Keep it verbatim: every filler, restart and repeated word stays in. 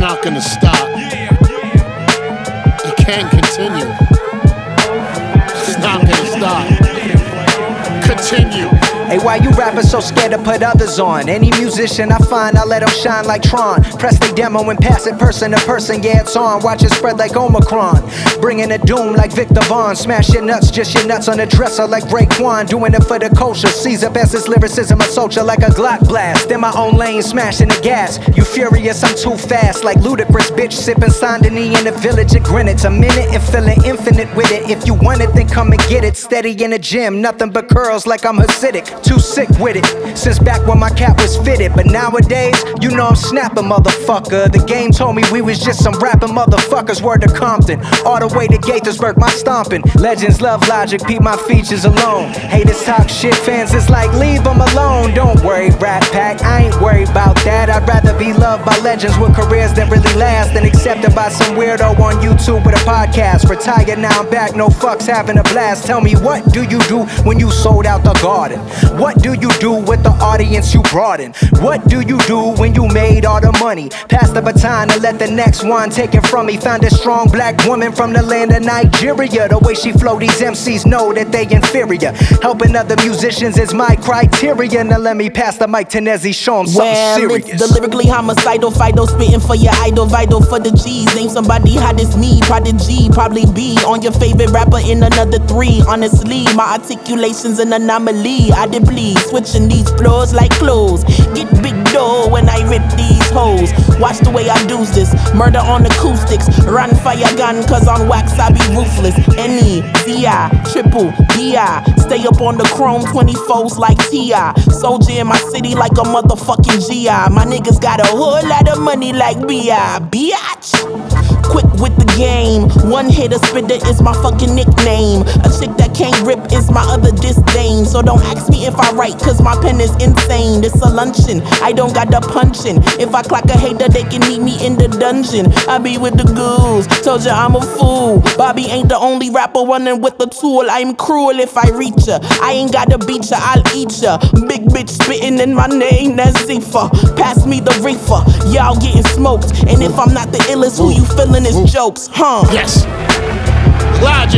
not gonna stop. It can't continue. It's not gonna stop. Continue. Hey, why you rappers so scared to put others on? Any musician I find, I let them shine like Tron. Press they demo and pass it person to person, yeah, it's on. Watch it spread like Omicron. Bringing the doom like Victor Vaughn. Smash your nuts, just your nuts on the dresser like Raekwon. Doing it for the culture. Caesar best his lyricism, a soldier like a Glock blast. In my own lane, smashing the gas. You furious, I'm too fast. Like Ludacris, bitch, sipping Saint Denis in the village of Greenwich. A minute and feeling infinite with it. If you want it, then come and get it. Steady in the gym, nothing but curls like I'm Hasidic. Too sick with it, since back when my cap was fitted. But nowadays, you know I'm snapping, motherfucker. The game told me we was just some rapping motherfuckers. Word to Compton, all the way to Gaithersburg, my stomping. Legends love Logic, peep my features alone. Haters talk shit, fans it's like leave them alone. Don't worry, Rat Pack, I ain't worried about that. I'd rather be loved by legends with careers that really last than accepted by some weirdo on YouTube with a podcast. Retired, now I'm back, no fucks, having a blast. Tell me, what do you do when you sold out the Garden? What do you do with the audience you brought in? What do you do when you made all the money? Pass the baton and let the next one take it from me. Found a strong black woman from the land of Nigeria. The way she flow, these M Cs know that they inferior. Helping other musicians is my criteria. Now let me pass the mic to Nezzy, show him something well, serious. It's the lyrically homicidal, Fido spitting for your idol, vital for the G's. Name somebody hot as me, Prodigy, probably be on your favorite rapper in another three. Honestly, my articulation's an anomaly. I did bleed, switching these floors like clothes. Get big dough when I rip these hoes. Watch the way I do this, murder on acoustics. Run fire gun, cause on wax I be ruthless. N E Z I, triple B I. Stay up on the chrome twenty-fours like T I. Soldier in my city like a motherfucking G I. My niggas got a whole lot of money like B I. Biatch. Quick with the game, one hitter spitter is my fucking nickname. A chick that can't rip is my other disdain. So don't ask me if I write, cause my pen is insane. It's a luncheon, I don't got the punchin'. If I clock a hater, they can meet me in the dungeon. I be with the ghouls, told ya I'm a fool. Bobby ain't the only rapper running with the tool. I'm cruel if I reach ya, I ain't gotta beat ya, I'll eat ya. Big bitch spitting in my name, that's Zifa. Pass me the reefer, y'all getting smoked. And if I'm not the illest, who you feeling is jokes, huh? Yes. Logic.